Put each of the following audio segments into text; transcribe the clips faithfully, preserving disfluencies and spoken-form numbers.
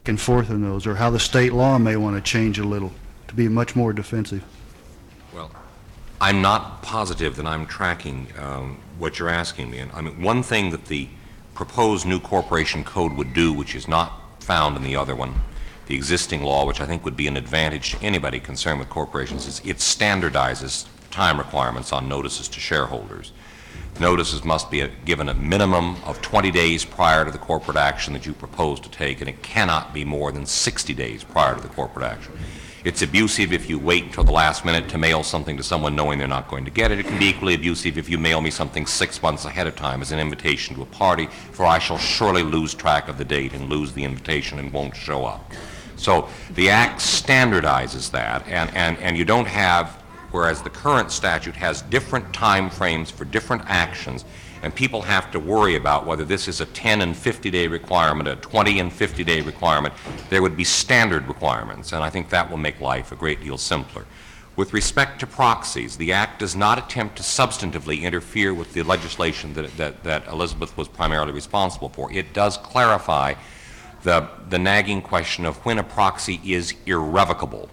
and forth on those, or how the state law may want to change a little to be much more defensive. Well, I'm not positive that I'm tracking um, what you're asking me. And I mean, one thing that the proposed new corporation code would do, which is not found in the other one, the existing law, which I think would be an advantage to anybody concerned with corporations, is it standardizes time requirements on notices to shareholders. Notices must be given a minimum of twenty days prior to the corporate action that you propose to take, and it cannot be more than sixty days prior to the corporate action. It's abusive if you wait until the last minute to mail something to someone knowing they're not going to get it. It can be equally abusive if you mail me something six months ahead of time as an invitation to a party, for I shall surely lose track of the date and lose the invitation and won't show up. So the Act standardizes that, and, and, and you don't have, whereas the current statute has different time frames for different actions, and people have to worry about whether this is a ten and fifty day requirement, a twenty and fifty day requirement. There would be standard requirements, and I think that will make life a great deal simpler. With respect to proxies, the Act does not attempt to substantively interfere with the legislation that, that, that Elizabeth was primarily responsible for. It does clarify the, the nagging question of when a proxy is irrevocable.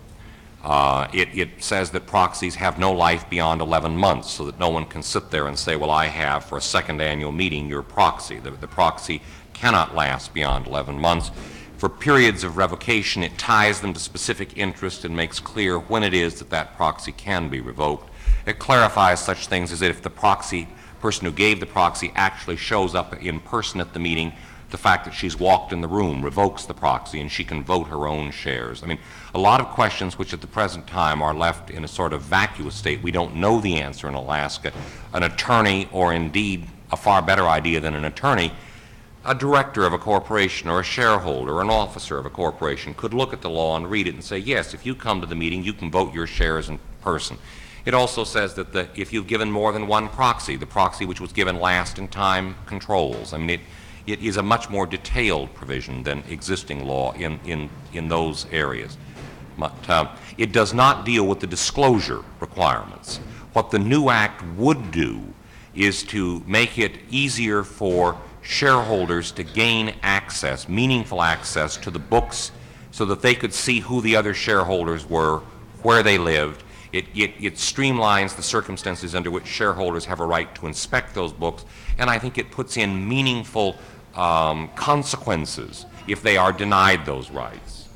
Uh, it, it says that proxies have no life beyond eleven months, so that no one can sit there and say, well, I have for a second annual meeting your proxy. The, the proxy cannot last beyond eleven months. For periods of revocation, it ties them to specific interest and makes clear when it is that that proxy can be revoked. It clarifies such things as that if the proxy person who gave the proxy actually shows up in person at the meeting, the fact that she's walked in the room revokes the proxy and she can vote her own shares. I mean, a lot of questions which at the present time are left in a sort of vacuous state. We don't know the answer in Alaska. An attorney, or indeed a far better idea than an attorney, a director of a corporation or a shareholder or an officer of a corporation could look at the law and read it and say, yes, if you come to the meeting, you can vote your shares in person. It also says that the, if you've given more than one proxy, the proxy which was given last in time controls. I mean, it, it is a much more detailed provision than existing law in, in, in those areas. But uh, it does not deal with the disclosure requirements. What the new Act would do is to make it easier for shareholders to gain access, meaningful access to the books, so that they could see who the other shareholders were, where they lived. It, it, it streamlines the circumstances under which shareholders have a right to inspect those books, and I think it puts in meaningful um, consequences if they are denied those rights.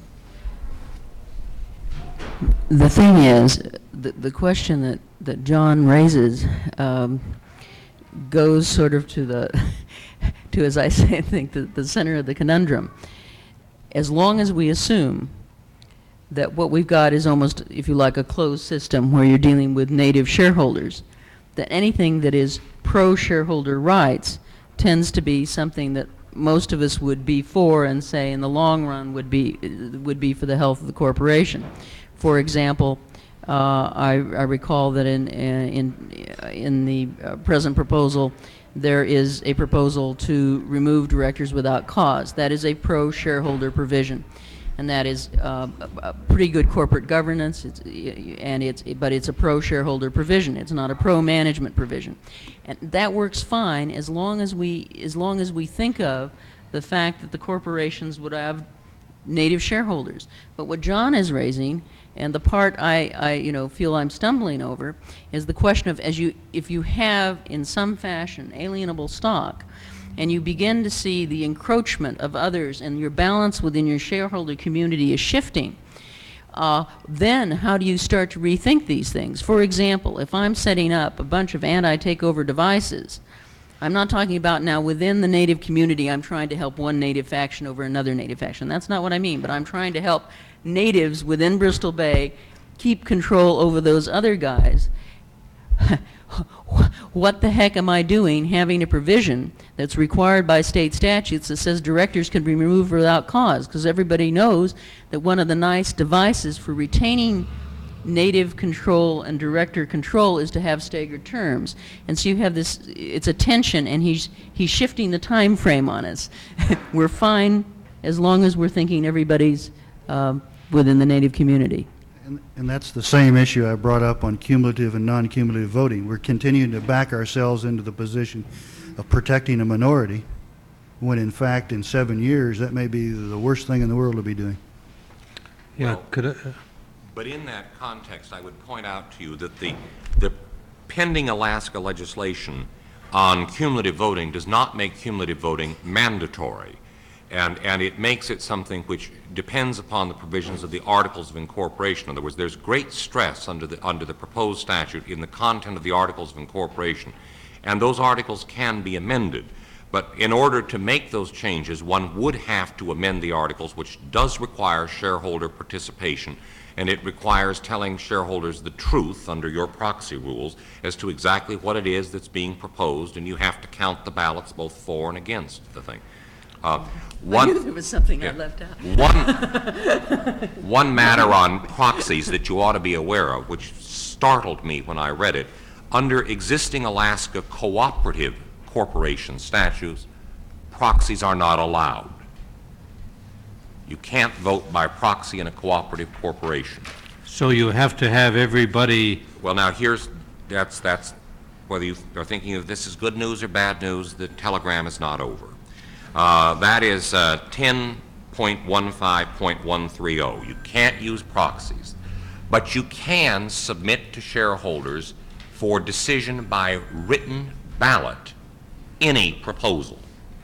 The thing is, the, the question that, that John raises um, goes sort of to the, to, as I say, I think, the, the center of the conundrum. As long as we assume that what we've got is almost, if you like, a closed system where you're dealing with native shareholders, that anything that is pro-shareholder rights tends to be something that most of us would be for and say in the long run would be, would be for the health of the corporation. For example, uh, I, I recall that in, in, in the uh, present proposal, there is a proposal to remove directors without cause. That is a pro-shareholder provision, and that is uh, a, a pretty good corporate governance. It's, and it's, but it's a pro-shareholder provision. It's not a pro-management provision, and that works fine as long as we, as long as we think of the fact that the corporations would have native shareholders. But what John is raising, and the part I, I, you know, feel I'm stumbling over, is the question of, as you, if you have in some fashion alienable stock, and you begin to see the encroachment of others, and your balance within your shareholder community is shifting, uh, then how do you start to rethink these things? For example, if I'm setting up a bunch of anti-takeover devices, I'm not talking about now within the native community I'm trying to help one native faction over another native faction. That's not what I mean, but I'm trying to help natives within Bristol Bay keep control over those other guys. What the heck am I doing having a provision that's required by state statutes that says directors can be removed without cause? Because everybody knows that one of the nice devices for retaining native control and director control is to have staggered terms. And so you have this, it's a tension, and he's, he's shifting the time frame on us. We're fine as long as we're thinking everybody's um, within the native community. And, and that's the same issue I brought up on cumulative and non-cumulative voting. We're continuing to back ourselves into the position of protecting a minority when in fact, in seven years, that may be the worst thing in the world to be doing. Yeah, Well- could I, uh, But in that context, I would point out to you that the, the pending Alaska legislation on cumulative voting does not make cumulative voting mandatory. And, and it makes it something which depends upon the provisions of the Articles of Incorporation. In other words, there's great stress under the, under the proposed statute in the content of the Articles of Incorporation. And those articles can be amended. But in order to make those changes, one would have to amend the articles, which does require shareholder participation, and it requires telling shareholders the truth under your proxy rules as to exactly what it is that's being proposed, and you have to count the ballots both for and against the thing. Uh, I knew one, there was something I yeah. left out. one, one matter on proxies that you ought to be aware of, which startled me when I read it, under existing Alaska cooperative corporation statutes, proxies are not allowed. You can't vote by proxy in a cooperative corporation. so you have to have everybody, Well, now, here's, that's, that's, whether you are thinking of this as good news or bad news, the telegram is not over. Uh, that is uh, ten point one five point one three oh. You can't use proxies, but you can submit to shareholders for decision by written ballot any proposal.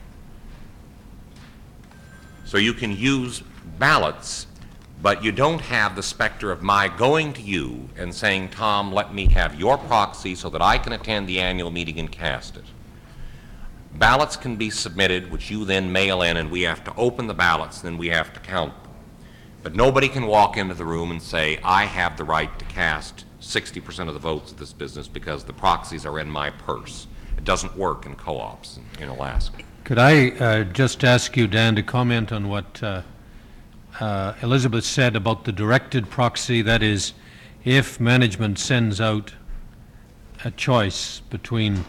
So you can use ballots, but you don't have the specter of my going to you and saying, Tom, let me have your proxy so that I can attend the annual meeting and cast it. Ballots can be submitted, which you then mail in, and we have to open the ballots, then we have to count them. But nobody can walk into the room and say, I have the right to cast sixty percent of the votes of this business because the proxies are in my purse. It doesn't work in co-ops in, in Alaska. could I uh, just ask you, Dan, to comment on what uh, uh, Elizabeth said about the directed proxy? That is, if management sends out a choice between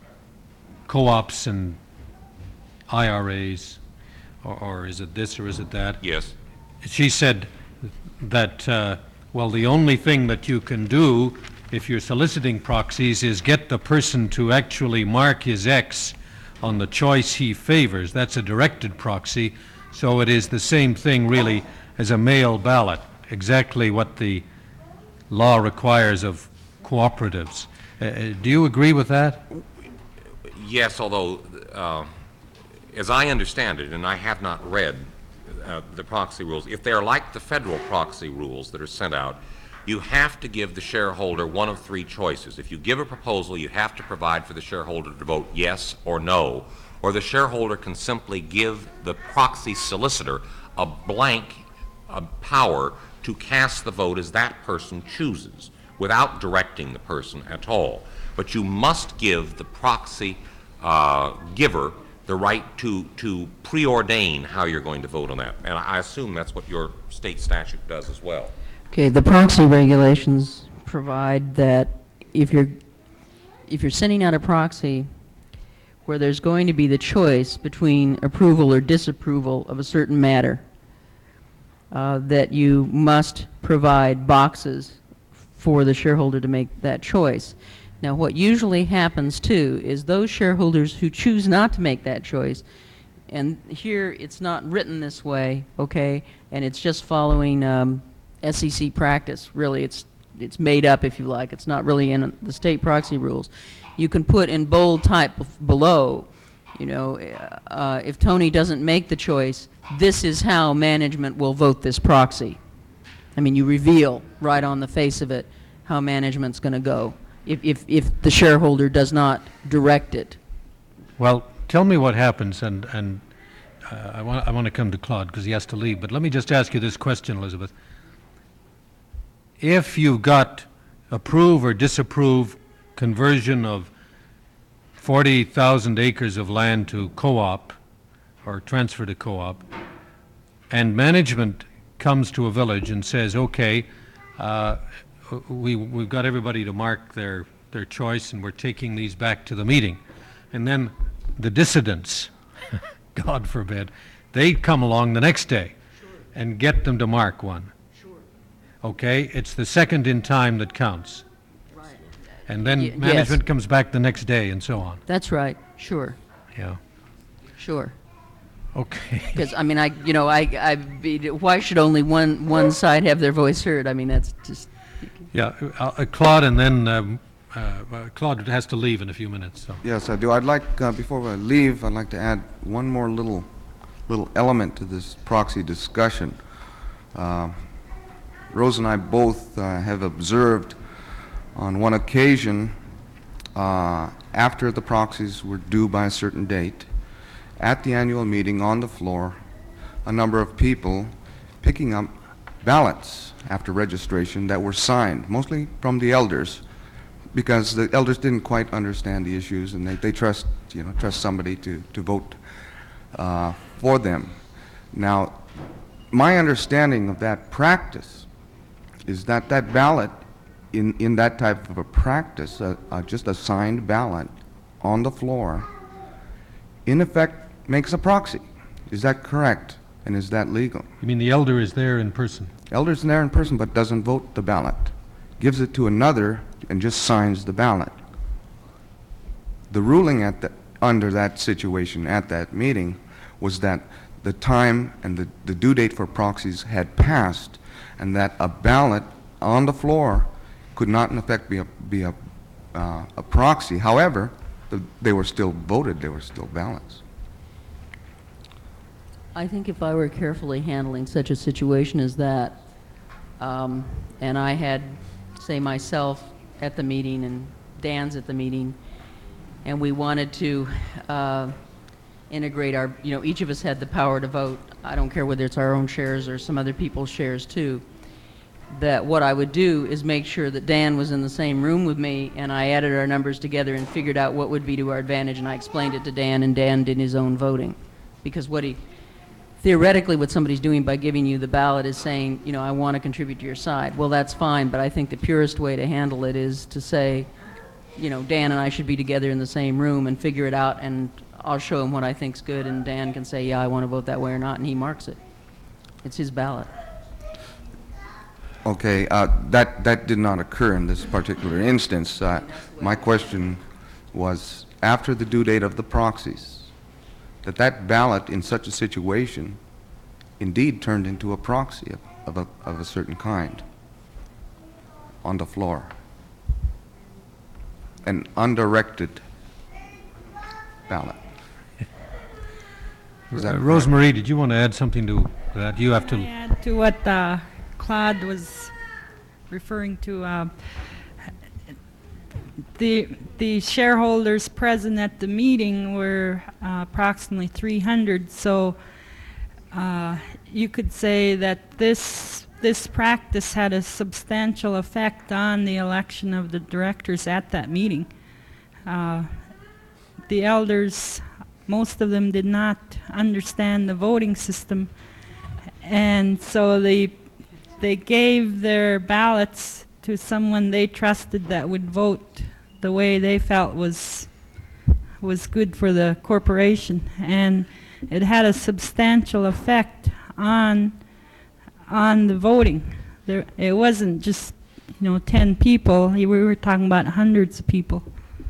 co-ops and I R As, or, or is it this or is it that? Yes. She said that, uh, well, the only thing that you can do if you're soliciting proxies is get the person to actually mark his X on the choice he favors. That's a directed proxy, so it is the same thing really as a mail ballot, exactly what the law requires of cooperatives. Uh, uh, do you agree with that? Yes, although, uh, as I understand it, and I have not read uh, the proxy rules, if they're like the federal proxy rules that are sent out, you have to give the shareholder one of three choices. If you give a proposal, you have to provide for the shareholder to vote yes or no, or the shareholder can simply give the proxy solicitor a blank uh, power to cast the vote as that person chooses, without directing the person at all. But you must give the proxy uh, giver the right to, to preordain how you're going to vote on that. And I assume that's what your state statute does as well. Okay, the proxy regulations provide that if you're, if you're sending out a proxy where there's going to be the choice between approval or disapproval of a certain matter, uh, that you must provide boxes for the shareholder to make that choice. Now, what usually happens, too, is those shareholders who choose not to make that choice, and here it's not written this way, okay, and it's just following um, S E C practice, really. It's, it's made up, if you like. It's not really in the state proxy rules. You can put in bold type bef- below, you know, uh, if Tony doesn't make the choice, this is how management will vote this proxy. I mean, you reveal right on the face of it how management's going to go if, if, if the shareholder does not direct it. Well, tell me what happens, and, and uh, I want I want to come to Claude because he has to leave, but let me just ask you this question, Elizabeth. If you've got approve or disapprove conversion of forty thousand acres of land to co-op or transfer to co-op, and management comes to a village and says, okay, uh, we, we've got everybody to mark their, their choice and we're taking these back to the meeting. And then the dissidents, God forbid, they come along the next day and get them to mark one. Okay, it's the second in time that counts. And then Y- management yes. comes back the next day and so on. That's right, sure, Yeah. sure. Okay. Because, I mean, I, you know, I, I, be- why should only one, one side have their voice heard? I mean, that's just, Yeah, uh, uh, Claude, and then um, uh, uh, Claude has to leave in a few minutes, so. Yes, I do. I'd like, uh, before I leave, I'd like to add one more little, little element to this proxy discussion. Uh, Rose and I both uh, have observed on one occasion, uh, after the proxies were due by a certain date, at the annual meeting on the floor, a number of people picking up ballots after registration that were signed, mostly from the elders, because the elders didn't quite understand the issues, and they, they trust, you know, trust somebody to, to vote uh, for them. Now, my understanding of that practice is that that ballot, in, in that type of a practice, uh, uh, just a signed ballot on the floor, in effect makes a proxy. Is that correct? And is that legal? You mean the elder is there in person? Elder's there in person but doesn't vote the ballot, gives it to another and just signs the ballot. The ruling at the, under that situation at that meeting was that the time and the, the due date for proxies had passed, and that a ballot on the floor could not in effect be a, be a, uh, a proxy. However, the, they were still voted, they were still ballots. I think if I were carefully handling such a situation as that, um, and I had, say, myself at the meeting and Dan's at the meeting, and we wanted to uh, integrate our, you know, each of us had the power to vote. I don't care whether it's our own shares or some other people's shares too. That what I would do is make sure that Dan was in the same room with me, and I added our numbers together and figured out what would be to our advantage, and I explained it to Dan, and Dan did his own voting. Because what he, theoretically what somebody's doing by giving you the ballot is saying, you know, I want to contribute to your side. Well, that's fine, but I think the purest way to handle it is to say, you know, Dan and I should be together in the same room and figure it out, and I'll show him what I think's good, and Dan can say, yeah, I want to vote that way or not, and he marks it. It's his ballot. Okay, uh, that, that did not occur in this particular instance. Uh, my question was, after the due date of the proxies, that that ballot in such a situation indeed turned into a proxy of, of, a, of a certain kind on the floor. An undirected ballot. Is that Uh, correct? Rosemarie, did you want to add something to that? You have to. Add to what uh, Claude was referring to. Uh, the the shareholders present at the meeting were uh, approximately three hundred. So uh, you could say that this this practice had a substantial effect on the election of the directors at that meeting. Uh, the elders, most of them did not understand the voting system, and so they they gave their ballots to someone they trusted that would vote the way they felt was was good for the corporation, and it had a substantial effect on on the voting. There, it wasn't just, you know, ten people. We were talking about hundreds of people.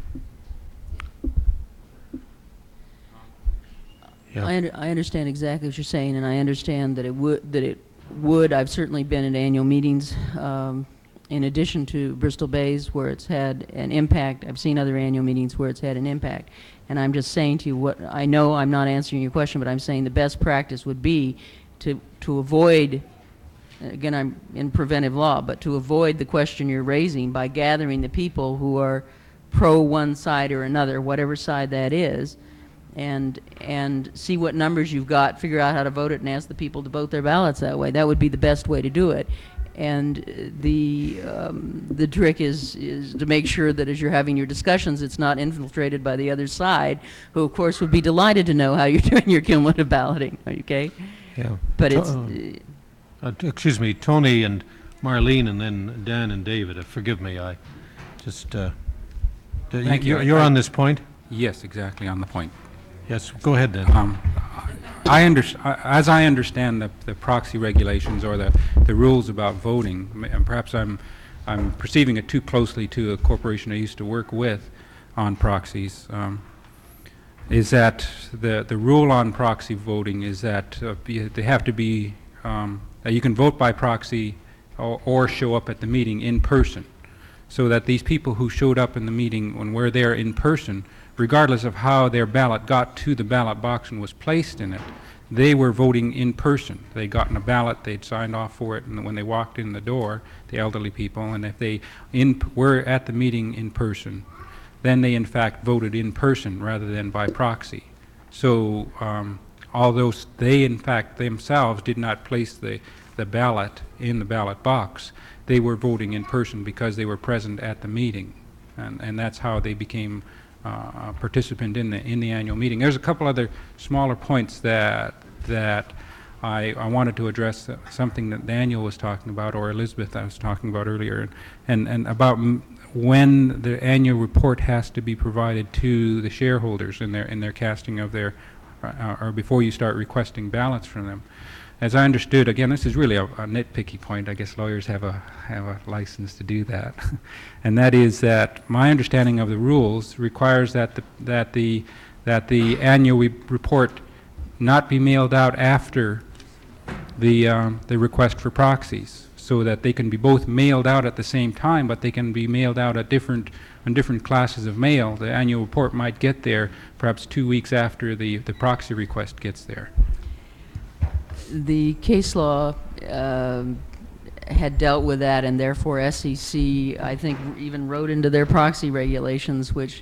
Yeah. I, under, I understand exactly what you're saying, and I understand that it would, that it would, I've certainly been at annual meetings, um, in addition to Bristol Bay's, where it's had an impact. I've seen other annual meetings where it's had an impact. And I'm just saying to you what, I know I'm not answering your question, but I'm saying the best practice would be to, to avoid, again, I'm in preventive law, but to avoid the question you're raising by gathering the people who are pro one side or another, whatever side that is, and and see what numbers you've got, figure out how to vote it, and ask the people to vote their ballots that way. That would be the best way to do it. And the um, the trick is is to make sure that as you're having your discussions, it's not infiltrated by the other side, who of course would be delighted to know how you're doing your cumulative balloting. Okay, Yeah. but To- it's uh, uh, t- excuse me, Tony and Marlene, and then Dan and David. Uh, forgive me, I just. Uh, d- Thank you. You're, you're on this point. Yes, exactly, on the point. Yes. Go ahead then. Um, I under, as I understand the, the proxy regulations or the, the rules about voting, m- and perhaps I'm, I'm perceiving it too closely to a corporation I used to work with on proxies. Um, is that the, the rule on proxy voting is that uh, be- they have to be, um, that you can vote by proxy or, or show up at the meeting in person. So that these people who showed up in the meeting when we're there in person, regardless of how their ballot got to the ballot box and was placed in it, they were voting in person. They'd gotten a ballot, they'd signed off for it, and when they walked in the door, the elderly people, and if they in, were at the meeting in person, then they in fact voted in person rather than by proxy. So um, although s- they in fact themselves did not place the, the ballot in the ballot box, they were voting in person because they were present at the meeting. And, and that's how they became uh, a participant in the, in the annual meeting. There's a couple other smaller points that, that I, I wanted to address, uh, something that Daniel was talking about, or Elizabeth I was talking about earlier, and, and about m- when the annual report has to be provided to the shareholders in their, in their casting of their, uh, or before you start requesting ballots from them. As I understood, again, this is really a, a nitpicky point. I guess lawyers have a have a license to do that, and that is that my understanding of the rules requires that the that the that the annual re- report not be mailed out after the um, the request for proxies, so that they can be both mailed out at the same time, but they can be mailed out at different on different classes of mail. The annual report might get there perhaps two weeks after the the proxy request gets there. The case law um, had dealt with that, and therefore S E C, I think, even wrote into their proxy regulations, which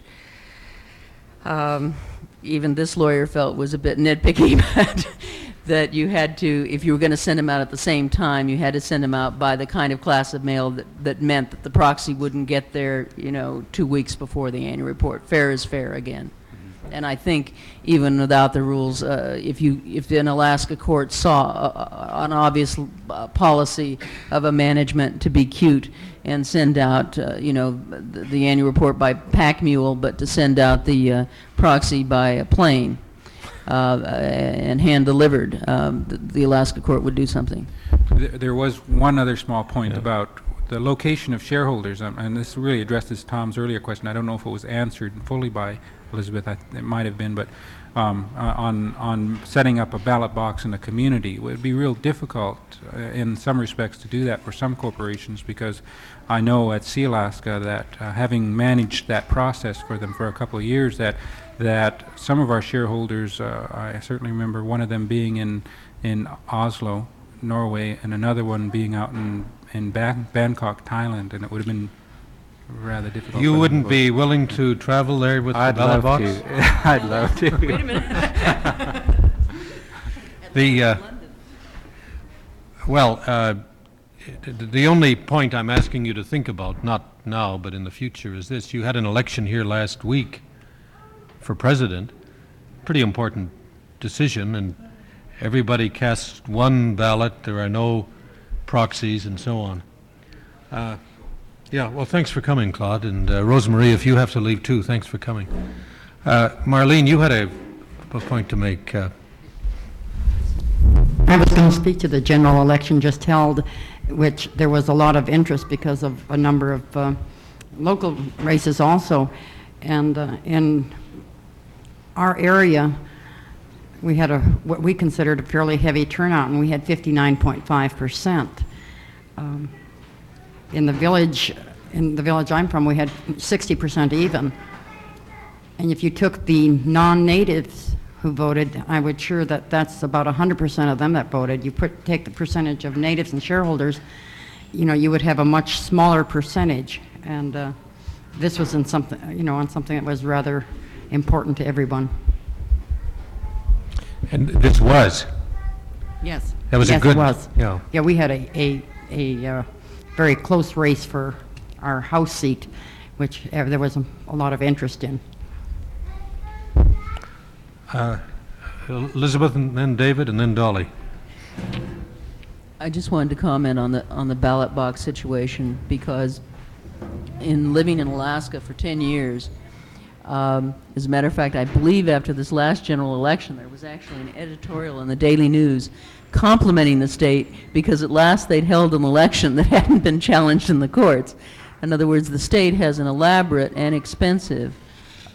um, even this lawyer felt was a bit nitpicky, but that you had to, if you were going to send them out at the same time, you had to send them out by the kind of class of mail that, that meant that the proxy wouldn't get there, you know, two weeks before the annual report. Fair is fair again. And I think even without the rules, uh, if you, if an Alaska court saw uh, an obvious uh, policy of a management to be cute and send out, uh, you know, the, the annual report by pack mule, but to send out the uh, proxy by a plane uh, and hand delivered, um, the, the Alaska court would do something. There, there was one other small point Yeah. about the location of shareholders, um, and this really addresses Tom's earlier question. I don't know if it was answered fully by Elizabeth. I, it might have been, but um, uh, on on setting up a ballot box in a community, it would be real difficult uh, in some respects to do that for some corporations, because I know at Sea Alaska that uh, having managed that process for them for a couple of years, that that some of our shareholders, uh, I certainly remember one of them being in in Oslo, Norway, and another one being out in in Ban- Bangkok, Thailand, and it would have been rather difficult. You for them wouldn't to be vote. willing to travel there with the I'd ballot love box? to. I'd love to. Wait a minute. The, uh, well, uh, the the only point I'm asking you to think about, not now, but in the future, is this. You had an election here last week for president, pretty important decision, and everybody cast one ballot. There are no proxies and so on. Uh, Yeah, well, thanks for coming, Claude, and uh, Rosemarie, if you have to leave too, thanks for coming. Uh, Marlene, you had a, a point to make. Uh, I was going to speak to the general election just held, which there was a lot of interest because of a number of uh, local races also. And uh, in our area, we had a what we considered a fairly heavy turnout, and we had fifty-nine point five percent. Um, in the village, in the village I'm from, we had sixty percent even. And if you took the non-natives who voted, I would sure that that's about one hundred percent of them that voted. You put, take the percentage of natives and shareholders, you know, you would have a much smaller percentage. And uh, this was in something, you know, on something that was rather important to everyone. and this was. Yes. That was yes, a good. It was. Yeah. Yeah, we had a a, a uh, very close race for our House seat, which uh, there was a, a lot of interest in. Uh, Elizabeth, and then David, and then Dolly. I just wanted to comment on the on the ballot box situation, because in living in Alaska for ten years, um, as a matter of fact, I believe after this last general election, there was actually an editorial in the Daily News complimenting the state because at last they'd held an election that hadn't been challenged in the courts. In other words, the state has an elaborate and expensive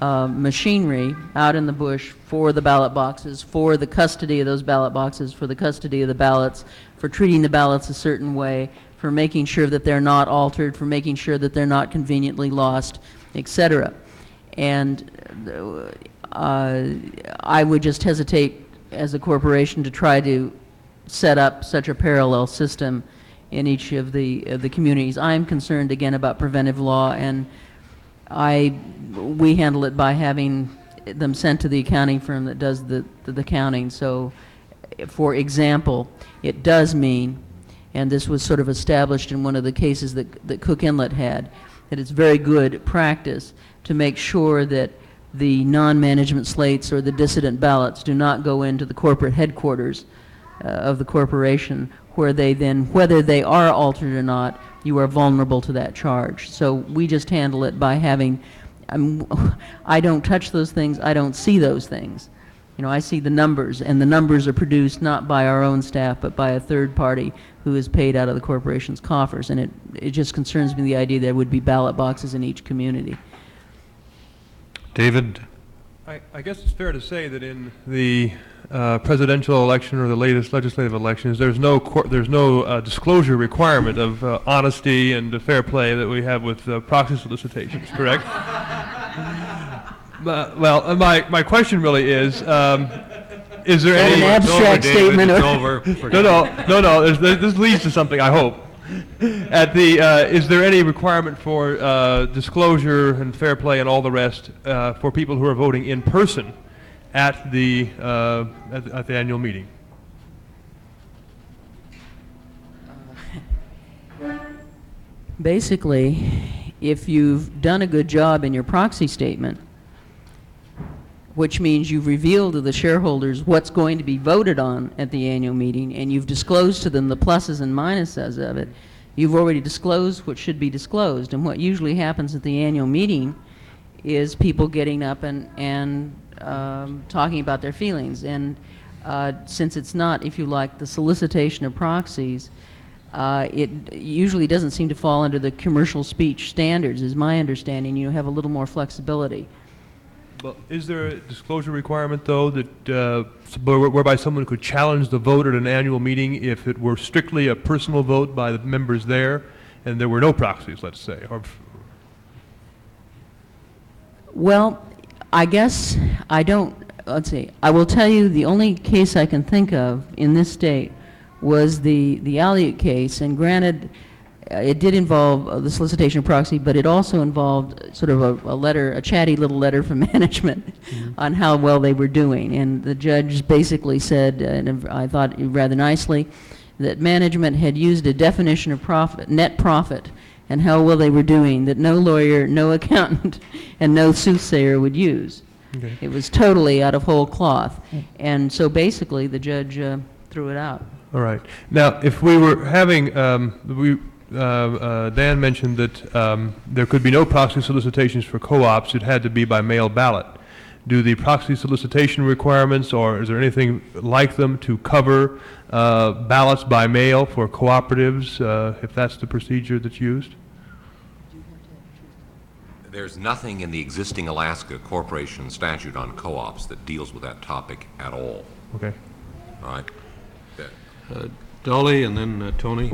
uh, machinery out in the bush for the ballot boxes, for the custody of those ballot boxes, for the custody of the ballots, for treating the ballots a certain way, for making sure that they're not altered, for making sure that they're not conveniently lost, et cetera. And uh, I would just hesitate as a corporation to try to set up such a parallel system in each of the of the communities. I'm concerned again about preventive law, and I we handle it by having them sent to the accounting firm that does the the, the counting. So, for example, it does mean, and this was sort of established in one of the cases that that Cook Inlet had, that it's very good practice to make sure that the non-management slates or the dissident ballots do not go into the corporate headquarters uh, of the corporation, where they then, whether they are altered or not, you are vulnerable to that charge. So we just handle it by having, um, I don't touch those things, I don't see those things. You know, I see the numbers, and the numbers are produced not by our own staff, but by a third party who is paid out of the corporation's coffers. And it, it just concerns me, the idea there would be ballot boxes in each community. David? I, I guess it's fair to say that in the uh, presidential election or the latest legislative elections, there's no cor there's no uh, disclosure requirement of uh, honesty and uh, fair play that we have with uh, proxy solicitations, correct? uh, well, uh, my, my question really is, um, is there An any... abstract statement. It's or- over. No, no, no, no, there's, this leads to something, I hope. At the, uh, is there any requirement for uh, disclosure and fair play and all the rest uh, for people who are voting in person at the, uh, at, at the annual meeting? Basically, if you've done a good job in your proxy statement, which means you've revealed to the shareholders what's going to be voted on at the annual meeting, and you've disclosed to them the pluses and minuses of it, you've already disclosed what should be disclosed. And what usually happens at the annual meeting is people getting up and, and um, talking about their feelings. And uh, since it's not, if you like, the solicitation of proxies, uh, it usually doesn't seem to fall under the commercial speech standards, is my understanding. You have a little more flexibility. Well, is there a disclosure requirement, though, that uh, s- where- whereby someone could challenge the vote at an annual meeting if it were strictly a personal vote by the members there and there were no proxies, let's say? Or f- Well, I guess I don't, let's see, I will tell you the only case I can think of in this state was the, the Alliot case, and granted, uh, it did involve uh, the solicitation of proxy, but it also involved sort of a, a letter, a chatty little letter from management mm-hmm. on how well they were doing. And the judge basically said, uh, and I thought rather nicely, that management had used a definition of profit, net profit, and how well they were doing that no lawyer, no accountant, and no soothsayer would use. Okay. It was totally out of whole cloth. And so basically the judge uh, threw it out. All right. Now, if we were having, um, we, uh, uh, Dan mentioned that um, there could be no proxy solicitations for co-ops. It had to be by mail ballot. Do the proxy solicitation requirements, or is there anything like them to cover uh, ballots by mail for cooperatives, uh, if that's the procedure that's used? There's nothing in the existing Alaska Corporation statute on co-ops that deals with that topic at all. Okay. All right? That- Uh, Dolly, and then uh, Tony.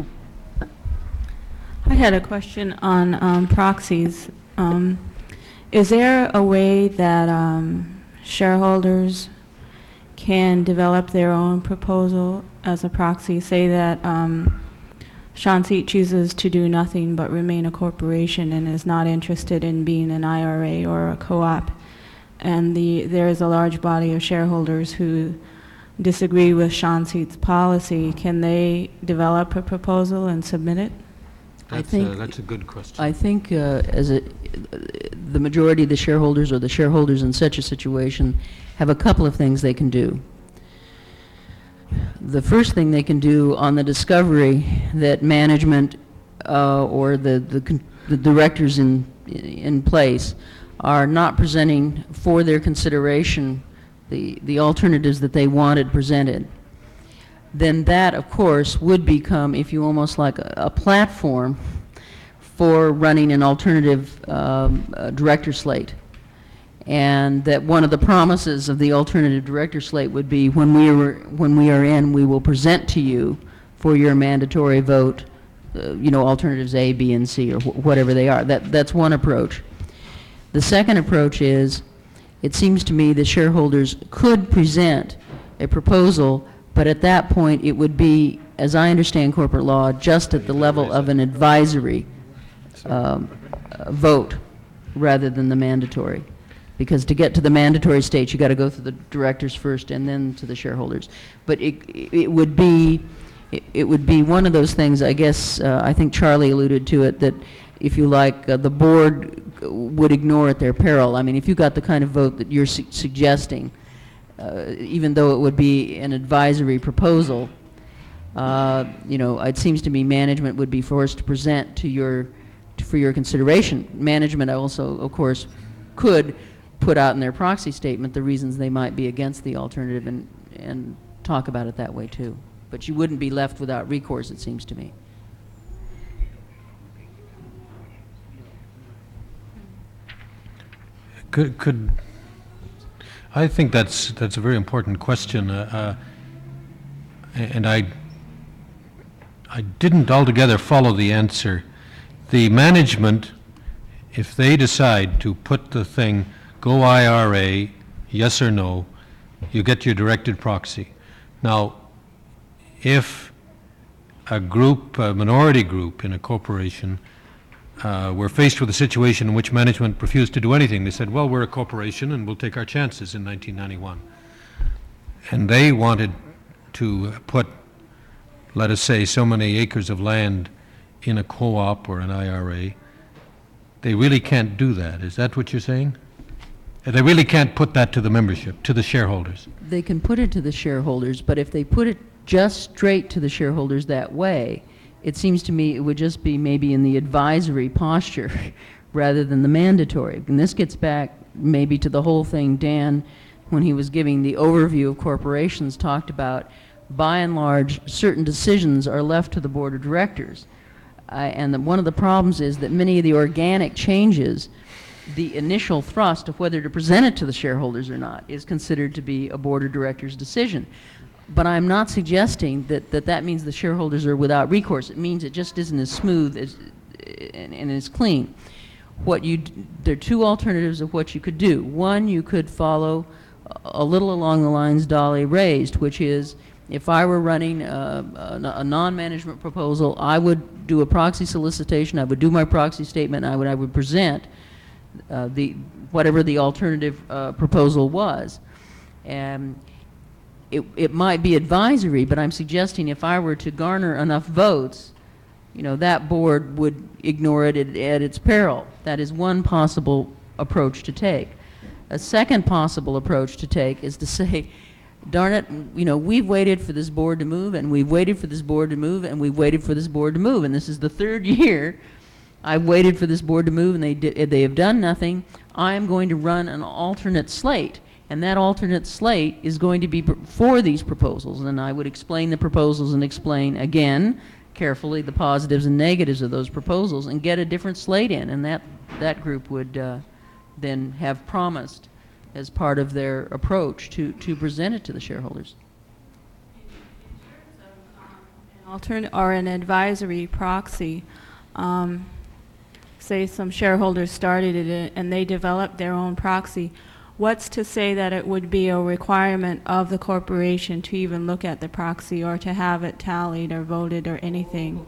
I had a question on um, proxies. Um, is there a way that um, shareholders can develop their own proposal as a proxy? Say that um, Sean Seat chooses to do nothing but remain a corporation and is not interested in being an I R A or a co-op, and the there is a large body of shareholders who disagree with Sean Seat's policy. Can they develop a proposal and submit it? I That's, think- uh, that's a good question. I think uh, as a, the majority of the shareholders or the shareholders in such a situation have a couple of things they can do. The first thing they can do on the discovery that management uh, or the, the, con the directors in, in place are not presenting for their consideration the, the alternatives that they wanted presented, then that, of course, would become, if you almost like a, a platform for running an alternative um, uh, director slate. and that one of the promises of the alternative director slate would be, when we are, when we are in, we will present to you for your mandatory vote, uh, you know, alternatives A, B, and C, or wh whatever they are. That, that's one approach. The second approach is, it seems to me that shareholders could present a proposal, but at that point it would be, as I understand corporate law, just at the level of an advisory um, uh, vote rather than the mandatory. Because to get to the mandatory stage, you got to go through the directors first and then to the shareholders. But it, it would be, it, it would be one of those things, I guess, uh, I think Charlie alluded to it, that if you like, uh, the board would ignore at their peril. I mean, if you got the kind of vote that you're su suggesting, uh, even though it would be an advisory proposal, uh, you know, it seems to me management would be forced to present to your, to, for your consideration. Management also, of course, could put out in their proxy statement the reasons they might be against the alternative and, and talk about it that way too. But you wouldn't be left without recourse, it seems to me. Could, could, I think that's, that's a very important question, uh, uh, and I, I didn't altogether follow the answer. The management, if they decide to put the thing, go I R A, yes or no, you get your directed proxy. Now, if a group, a minority group in a corporation, Uh, we're faced with a situation in which management refused to do anything. They said, well, we're a corporation and we'll take our chances in nineteen ninety-one. And they wanted to put, let us say, so many acres of land in a co-op or an I R A. They really can't do that. Is that what you're saying? They really can't put that to the membership, to the shareholders. They can put it to the shareholders, but if they put it just straight to the shareholders that way, it seems to me it would just be maybe in the advisory posture rather than the mandatory. And this gets back maybe to the whole thing Dan, when he was giving the overview of corporations, talked about, by and large, certain decisions are left to the board of directors. Uh, and the, one of the problems is that many of the organic changes, the initial thrust of whether to present it to the shareholders or not is considered to be a board of directors decision. But I'm not suggesting that, that that means the shareholders are without recourse. It means it just isn't as smooth as, and, and as clean. What you, there are two alternatives of what you could do. One, you could follow a little along the lines Dolly raised, which is, if I were running a, a, a non-management proposal, I would do a proxy solicitation, I would do my proxy statement, and I would, I would present uh, the, whatever the alternative uh, proposal was. And It, it might be advisory, but I'm suggesting if I were to garner enough votes, you know, that board would ignore it at, at its peril. That is one possible approach to take. A second possible approach to take is to say, darn it, you know, we've waited for this board to move, and we've waited for this board to move, and we've waited for this board to move, and this is the third year I've waited for this board to move, and they, di they have done nothing. I am going to run an alternate slate. And that alternate slate is going to be for these proposals. And I would explain the proposals and explain, again, carefully, the positives and negatives of those proposals and get a different slate in. And that, that group would uh, then have promised, as part of their approach, to, to present it to the shareholders. An alternate or an advisory proxy, um, say some shareholders started it and they developed their own proxy. What's to say that it would be a requirement of the corporation to even look at the proxy or to have it tallied or voted or anything?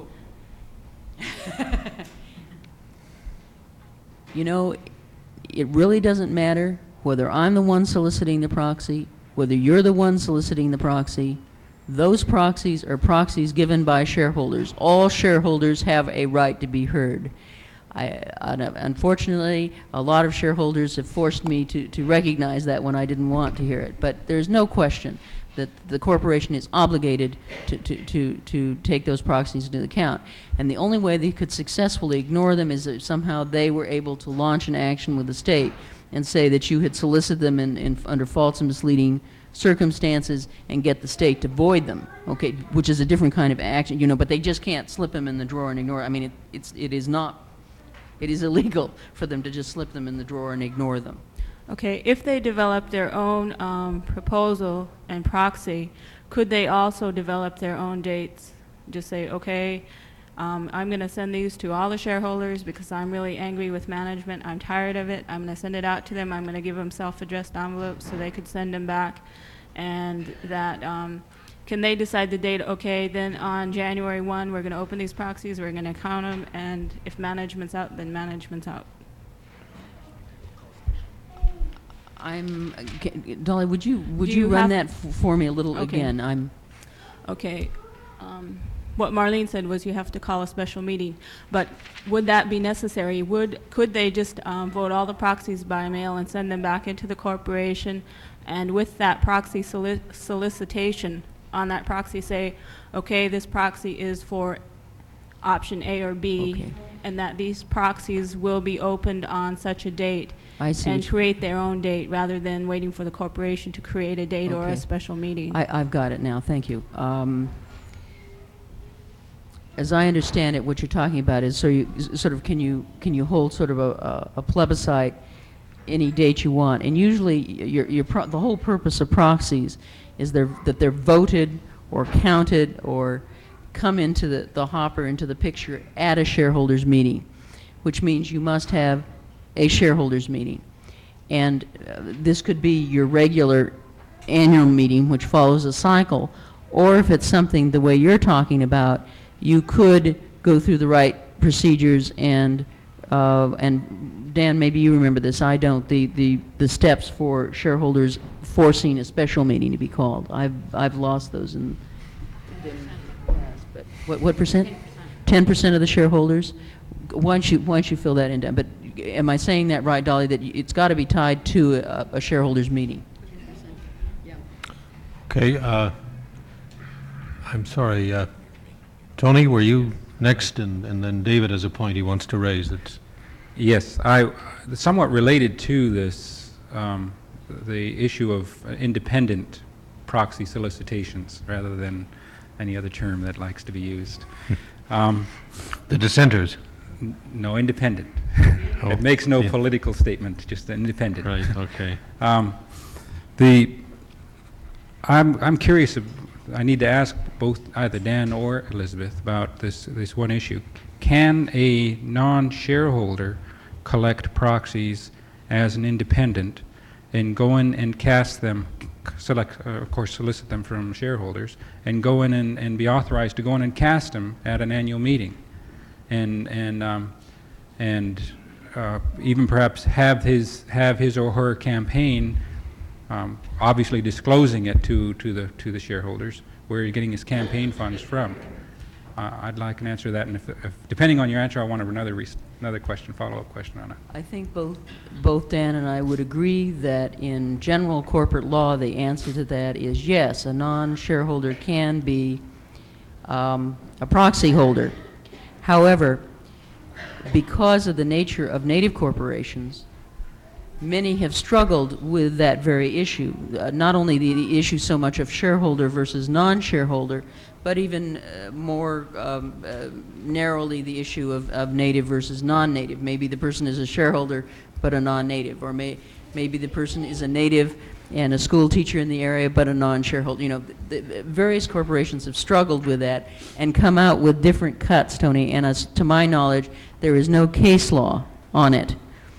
You know, it really doesn't matter whether I'm the one soliciting the proxy, whether you're the one soliciting the proxy. Those proxies are proxies given by shareholders. All shareholders have a right to be heard. I, unfortunately, a lot of shareholders have forced me to, to recognize that when I didn't want to hear it. But there's no question that the corporation is obligated to, to, to, to take those proxies into account. And the only way they could successfully ignore them is if somehow they were able to launch an action with the state and say that you had solicited them in, in, under false and misleading circumstances and get the state to void them, okay, which is a different kind of action, you know, but they just can't slip them in the drawer and ignore. I mean, it, it's, it is not It is illegal for them to just slip them in the drawer and ignore them. Okay, if they develop their own um, proposal and proxy, could they also develop their own dates? Just say, okay, um, I'm going to send these to all the shareholders because I'm really angry with management. I'm tired of it. I'm going to send it out to them. I'm going to give them self-addressed envelopes so they could send them back. And that, um, can they decide the date, okay, then on January first, we're going to open these proxies, we're going to count them, and if management's out, then management's out. I'm, ca- Dolly, would you, would Do you you run have- that f- for me a little Okay. again? I'm, Okay. Um, what Marlene said was you have to call a special meeting. But would that be necessary? Would, could they just um, vote all the proxies by mail and send them back into the corporation? And with that proxy soli- solicitation, on that proxy say, okay, this proxy is for option A or B, Okay. and that these proxies will be opened on such a date. I see. And what create their own date rather than waiting for the corporation to create a date or Okay. a special meeting. I, I've got it now, thank you. Um, As I understand it, what you're talking about is, so you, s- sort of, can you, can you hold sort of a, a a plebiscite any date you want? And usually, y- your, your, pro- the whole purpose of proxies is they're, that they're voted or counted or come into the, the hopper, into the picture at a shareholders meeting, which means you must have a shareholders meeting. And uh, this could be your regular annual meeting, which follows a cycle, or if it's something the way you're talking about, you could go through the right procedures and, uh, and Dan, maybe you remember this, I don't, the, the, the steps for shareholders forcing a special meeting to be called. I've, I've lost those in, but what, what percent? ten percent of the shareholders? Once you, once you fill that in, but am I saying that right, Dolly, that y- it's got to be tied to a, a shareholders meeting? Okay, uh, I'm sorry, uh, Tony, were you next, and, and then David has a point he wants to raise. That's, Yes, I, somewhat related to this, um, the issue of uh, independent proxy solicitations, rather than any other term that likes to be used. Um, the dissenters. n- No, independent. Oh, It makes no yeah. political statement, just independent. Right, okay. Um, The, I'm, I'm curious, of- I need to ask both either Dan or Elizabeth about this, this one issue. Can a non-shareholder collect proxies as an independent and go in and cast them, select, uh, of course, solicit them from shareholders, and go in and, and be authorized to go in and cast them at an annual meeting? And, and, um, and uh, even perhaps have his, have his or her campaign um, obviously disclosing it to, to the, to the shareholders, where you're getting his campaign funds from. Uh, I'd like an answer to that, and if, if, depending on your answer, I want another, res- another question, follow-up question on it. I think both, both Dan and I would agree that in general corporate law, the answer to that is yes, a non-shareholder can be um, a proxy holder. However, because of the nature of native corporations, many have struggled with that very issue. Uh, not only the, the issue so much of shareholder versus non-shareholder, but even uh, more um, uh, narrowly the issue of, of native versus non-native. Maybe the person is a shareholder but a non-native, or may, maybe the person is a native and a school teacher in the area but a non-shareholder. You know, the, the various corporations have struggled with that and come out with different cuts, Tony, and as to my knowledge, there is no case law on it.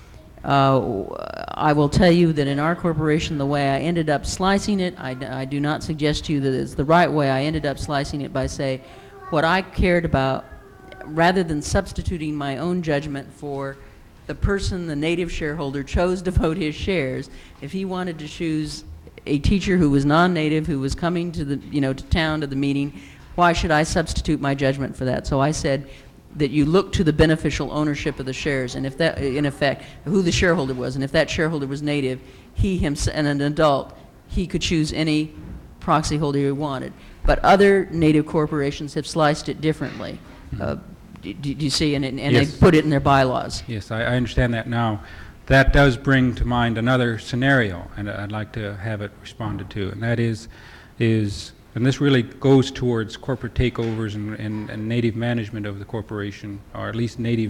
Uh, I will tell you that in our corporation, the way I ended up slicing it, I, d- I do not suggest to you that it's the right way. I ended up slicing it by saying what I cared about, rather than substituting my own judgment for the person, the native shareholder, chose to vote his shares. If he wanted to choose a teacher who was non-native, who was coming to the, you know, to town to the meeting, why should I substitute my judgment for that? So I said that you look to the beneficial ownership of the shares, and if that, in effect, who the shareholder was, and if that shareholder was native, he himself, and an adult, he could choose any proxy holder he wanted. But other native corporations have sliced it differently. Uh, do, do you see? And, and Yes. they put it in their bylaws. Yes, I, I understand that now. That does bring to mind another scenario, and I'd like to have it responded to, and that is, is and this really goes towards corporate takeovers and, and, and native management of the corporation, or at least native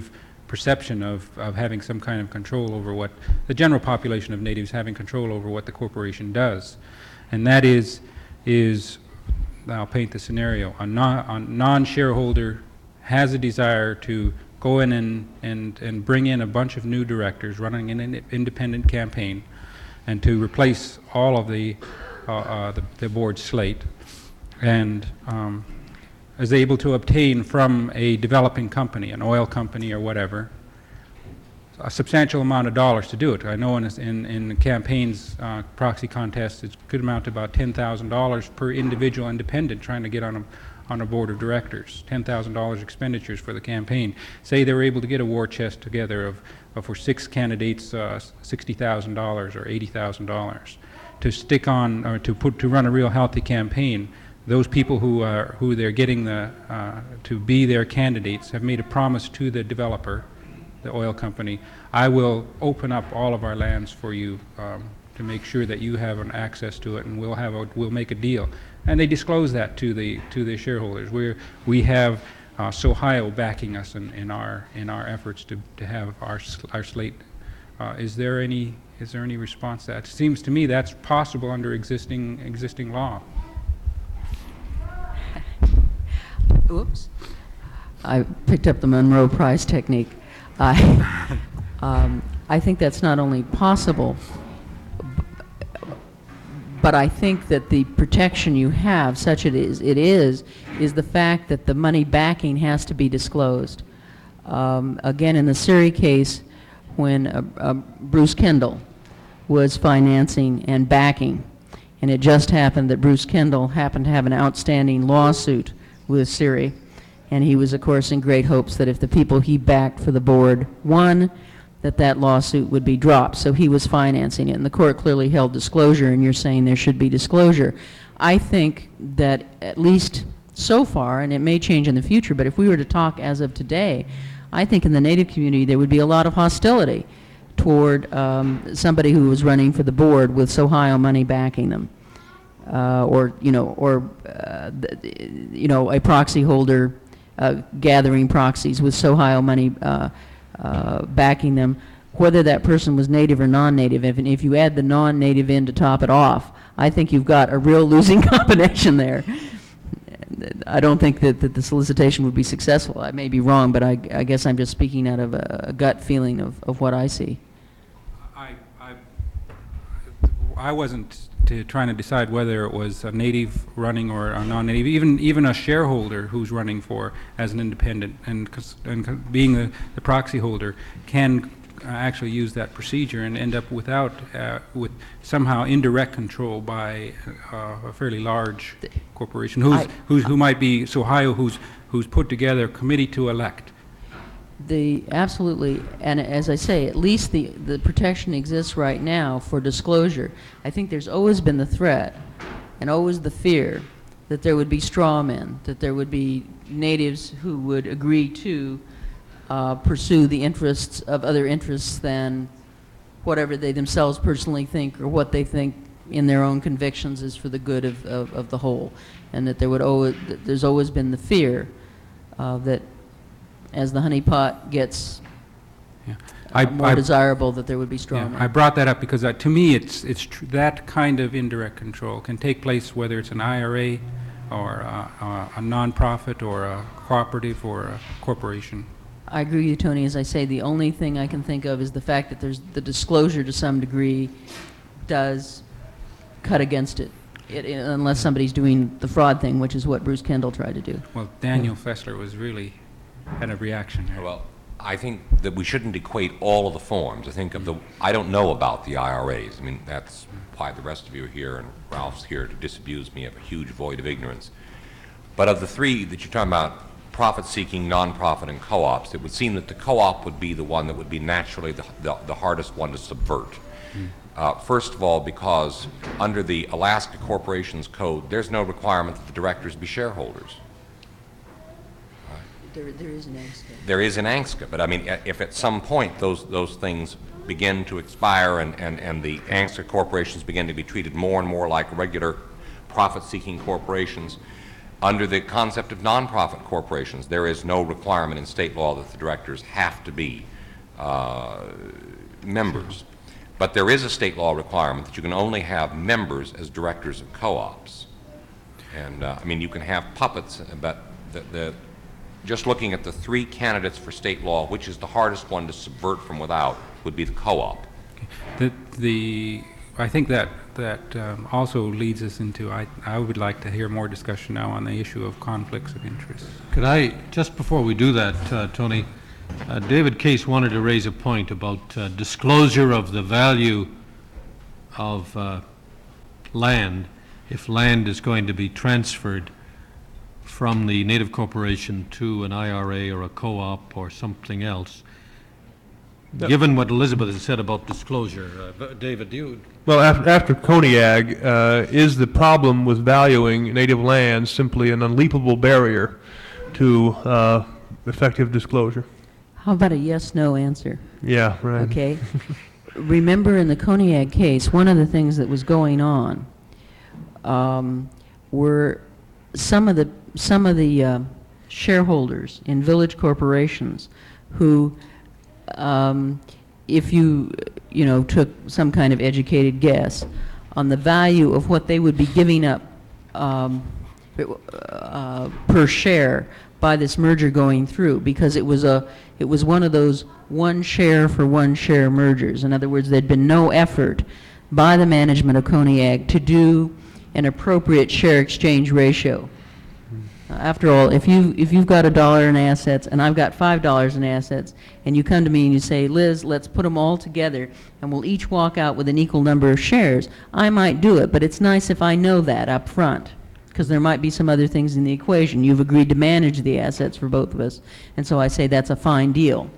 perception of, of having some kind of control over what, the general population of natives having control over what the corporation does. And that is, is I'll paint the scenario. A, non, a non-shareholder has a desire to go in and, and, and bring in a bunch of new directors running an in independent campaign and to replace all of the, uh, uh, the, the board slate, and um, is able to obtain from a developing company, an oil company or whatever, a substantial amount of dollars to do it. I know in, in, in campaigns, uh, proxy contests, it could amount to about ten thousand dollars per individual independent trying to get on a, on a board of directors, ten thousand dollars expenditures for the campaign. Say they were able to get a war chest together of, of for six candidates, uh, sixty thousand dollars or eighty thousand dollars to stick on, or to put, to run a real healthy campaign. Those people who are, who they're getting the, uh, to be their candidates have made a promise to the developer, the oil company, I will open up all of our lands for you um, to make sure that you have an access to it, and we'll have a, we'll make a deal. And they disclose that to the to the shareholders. We're, we have uh, Sohio backing us in, in our in our efforts to, to have our our slate. Uh, is there any is there any response to that? It seems to me that's possible under existing existing law. Oops. I picked up the Monroe Prize technique. I, um, I think that's not only possible, but I think that the protection you have, such it is, it is, is the fact that the money backing has to be disclosed. Um, again, in the Siri case, when uh, uh, Bruce Kendall was financing and backing, and it just happened that Bruce Kendall happened to have an outstanding lawsuit with Siri, and he was, of course, in great hopes that if the people he backed for the board won, that that lawsuit would be dropped. So he was financing it, and the court clearly held disclosure, and you're saying there should be disclosure. I think that at least so far, and it may change in the future, but if we were to talk as of today, I think in the Native community there would be a lot of hostility toward um, somebody who was running for the board with Sohio money backing them. Uh, or, you know, or, uh, you know, a proxy holder uh, gathering proxies with Sohio money uh, uh, backing them, whether that person was native or non-native. If, if you add the non-native in to top it off, I think you've got a real losing combination there. I don't think that, that the solicitation would be successful. I may be wrong, but I, I guess I'm just speaking out of a, a gut feeling of, of what I see. I, I, I wasn't to trying to decide whether it was a native running or a non-native, even even a shareholder who's running for as an independent, and, and being the, the proxy holder can uh, actually use that procedure and end up without uh, with somehow indirect control by uh, a fairly large corporation who's, I, who's who might be Sohio, who's who's put together a committee to elect. The, absolutely, and as I say, at least the, the protection exists right now for disclosure. I think there's always been the threat and always the fear that there would be straw men, that there would be natives who would agree to uh, pursue the interests of other interests than whatever they themselves personally think or what they think in their own convictions is for the good of, of, of the whole. And that there would always, that there's always been the fear uh, that as the honeypot gets Yeah. uh, I, more I, desirable, that there would be straw yeah, men. I brought that up because uh, to me it's it's tr that kind of indirect control can take place whether it's an I R A or uh, uh, a nonprofit or a cooperative or a corporation. I agree with you, Tony. As I say, the only thing I can think of is the fact that there's the disclosure to some degree does cut against it, it, it unless somebody's doing the fraud thing, which is what Bruce Kendall tried to do. Well, Daniel Fessler was really had a reaction here. Well, I think that we shouldn't equate all of the forms. I think of the, I don't know about the I R As. I mean, that's why the rest of you are here, and Ralph's here to disabuse me of a huge void of ignorance. But of the three that you're talking about, profit-seeking, nonprofit, and co-ops, it would seem that the co-op would be the one that would be naturally the, the, the hardest one to subvert. Mm. Uh, first of all, because under the Alaska Corporations Code, there's no requirement that the directors be shareholders. There, there is an ANCSCA. There is an ANCSCA, but I mean, if at some point those those things begin to expire and, and, and the ANCSCA corporations begin to be treated more and more like regular profit-seeking corporations, Under the concept of nonprofit corporations, there is no requirement in state law that the directors have to be uh, members. But there is a state law requirement that you can only have members as directors of co-ops. And, uh, I mean, you can have puppets, but the, the, just looking at the three candidates for state law, which is the hardest one to subvert from without, would be the co-op. The, the, I think that, that um, also leads us into, I, I would like to hear more discussion now on the issue of conflicts of interest. Could I, just before we do that, uh, Tony, uh, David Case wanted to raise a point about uh, disclosure of the value of uh, land if land is going to be transferred from the native corporation to an I R A or a co-op or something else. Yep. Given what Elizabeth has said about disclosure, uh, David, do you? Well, after, after Koniag, uh, is the problem with valuing native land simply an unleapable barrier to uh, effective disclosure? How about a yes-no answer? Yeah, right. Okay. Remember in the Koniag case, one of the things that was going on um, were some of the some of the uh, shareholders in village corporations who, um, if you you know took some kind of educated guess on the value of what they would be giving up um, uh, per share by this merger going through, because it was a it was one of those one share for one share mergers. In other words, there'd been no effort by the management of Koniag to do an appropriate share exchange ratio. Uh, after all, if you if you've got a dollar in assets and I've got five dollars in assets, and you come to me and you say, Liz, let's put them all together and we'll each walk out with an equal number of shares, I might do it, but it's nice if I know that up front, because there might be some other things in the equation. You've agreed to manage the assets for both of us, and so I say that's a fine deal.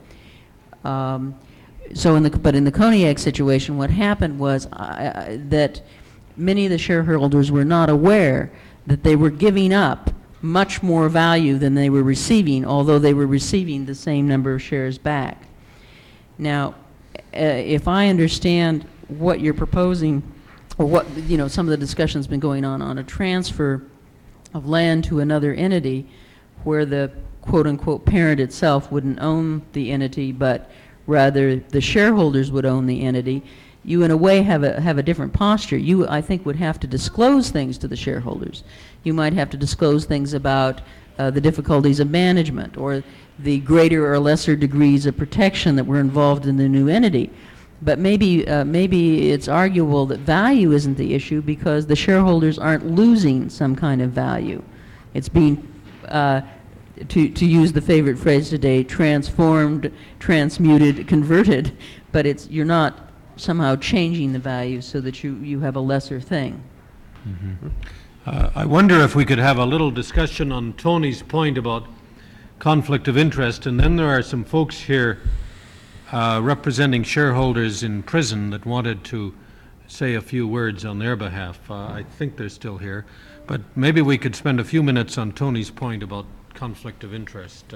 Um, so in the but in the Koniag situation, what happened was I, I, that many of the shareholders were not aware that they were giving up much more value than they were receiving, although they were receiving the same number of shares back. Now, uh, if I understand what you're proposing, or what, you know, some of the discussion's been going on on a transfer of land to another entity where the quote-unquote parent itself wouldn't own the entity, but rather the shareholders would own the entity, you in a way have a have a different posture. You, I think, would have to disclose things to the shareholders. You might have to disclose things about uh, the difficulties of management or the greater or lesser degrees of protection that were involved in the new entity. But maybe uh, maybe it's arguable that value isn't the issue because the shareholders aren't losing some kind of value. It's being, uh, to, to use the favorite phrase today, transformed, transmuted, converted, but it's you're not somehow changing the value so that you, you have a lesser thing. Mm-hmm. uh, I wonder if we could have a little discussion on Tony's point about conflict of interest, and then there are some folks here uh, representing shareholders in prison that wanted to say a few words on their behalf. Uh, I think they're still here, but maybe we could spend a few minutes on Tony's point about conflict of interest. Uh,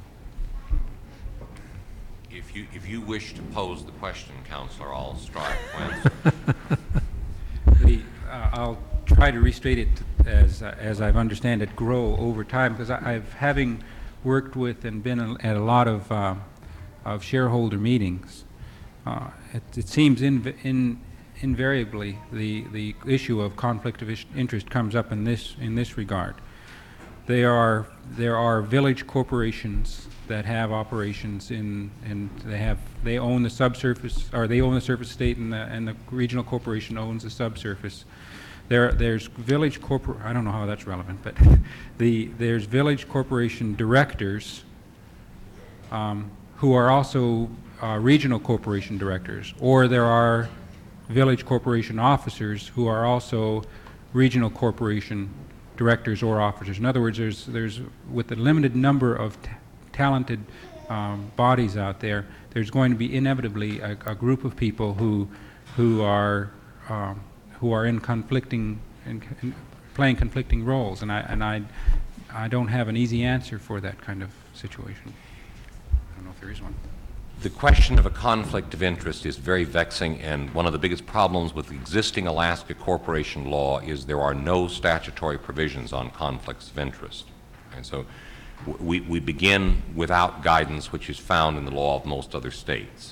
If you, if you wish to pose the question, Counselor, I'll strive to answer. The, uh, I'll try to restate it as, uh, as I've understand it grow over time, because I, I've having worked with and been a, at a lot of, uh, of shareholder meetings, uh, it, it seems in, in, invariably the, the issue of conflict of interest comes up in this, in this regard. There are, there are village corporations that have operations in, and they have, they own the subsurface, or they own the surface estate, and the, and the regional corporation owns the subsurface. There, there's village corpor, I don't know how that's relevant, but the, there's village corporation directors um, who are also uh, regional corporation directors, or there are village corporation officers who are also regional corporation directors or officers. In other words, there's, there's with the limited number of t talented um, bodies out there, there's going to be inevitably a, a group of people who, who are, um, who are in conflicting, in, in playing conflicting roles, and I, and I, I don't have an easy answer for that kind of situation. I don't know if there is one. The question of a conflict of interest is very vexing, and one of the biggest problems with existing Alaska corporation law is there are no statutory provisions on conflicts of interest. And so w- we, we begin without guidance which is found in the law of most other states.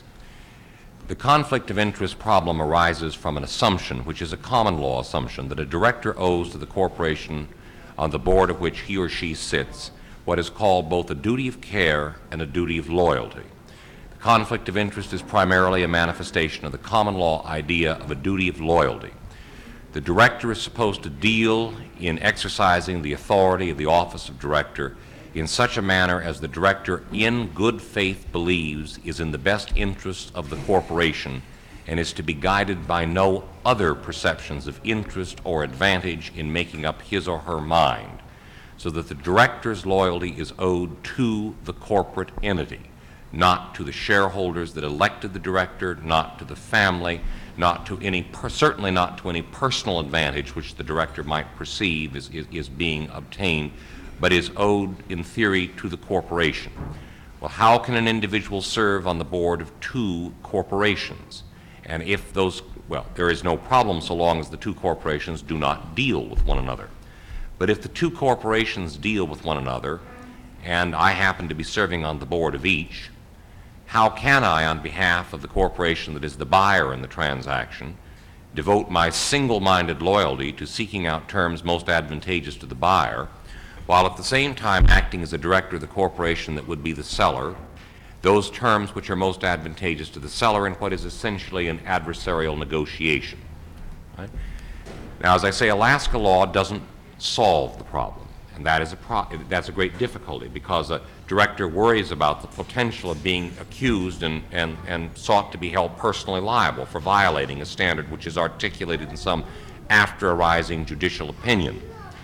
The conflict of interest problem arises from an assumption, which is a common law assumption, that a director owes to the corporation on the board of which he or she sits what is called both a duty of care and a duty of loyalty. The conflict of interest is primarily a manifestation of the common law idea of a duty of loyalty. The director is supposed to deal in exercising the authority of the office of director in such a manner as the director in good faith believes is in the best interest of the corporation and is to be guided by no other perceptions of interest or advantage in making up his or her mind, so that the director's loyalty is owed to the corporate entity, not to the shareholders that elected the director, not to the family, not to any, per, certainly not to any personal advantage which the director might perceive is, is, is being obtained, but is owed in theory to the corporation. Well, how can an individual serve on the board of two corporations? And if those, well, there is no problem so long as the two corporations do not deal with one another. But if the two corporations deal with one another, and I happen to be serving on the board of each, how can I, on behalf of the corporation that is the buyer in the transaction, devote my single-minded loyalty to seeking out terms most advantageous to the buyer, while at the same time acting as a director of the corporation that would be the seller, those terms which are most advantageous to the seller in what is essentially an adversarial negotiation? Right? Now, as I say, Alaska law doesn't solve the problem, and that is a pro that's a great difficulty, because a director worries about the potential of being accused and, and, and sought to be held personally liable for violating a standard which is articulated in some after arising judicial opinion.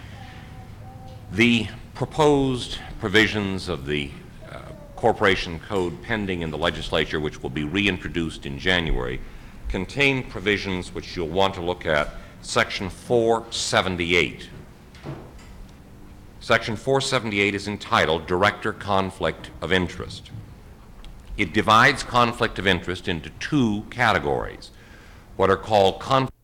The proposed provisions of the uh, Corporation Code pending in the legislature, which will be reintroduced in January, contain provisions which you'll want to look at. Section four seventy-eight. Section four seventy-eight is entitled Director Conflict of Interest. It divides conflict of interest into two categories, what are called conflict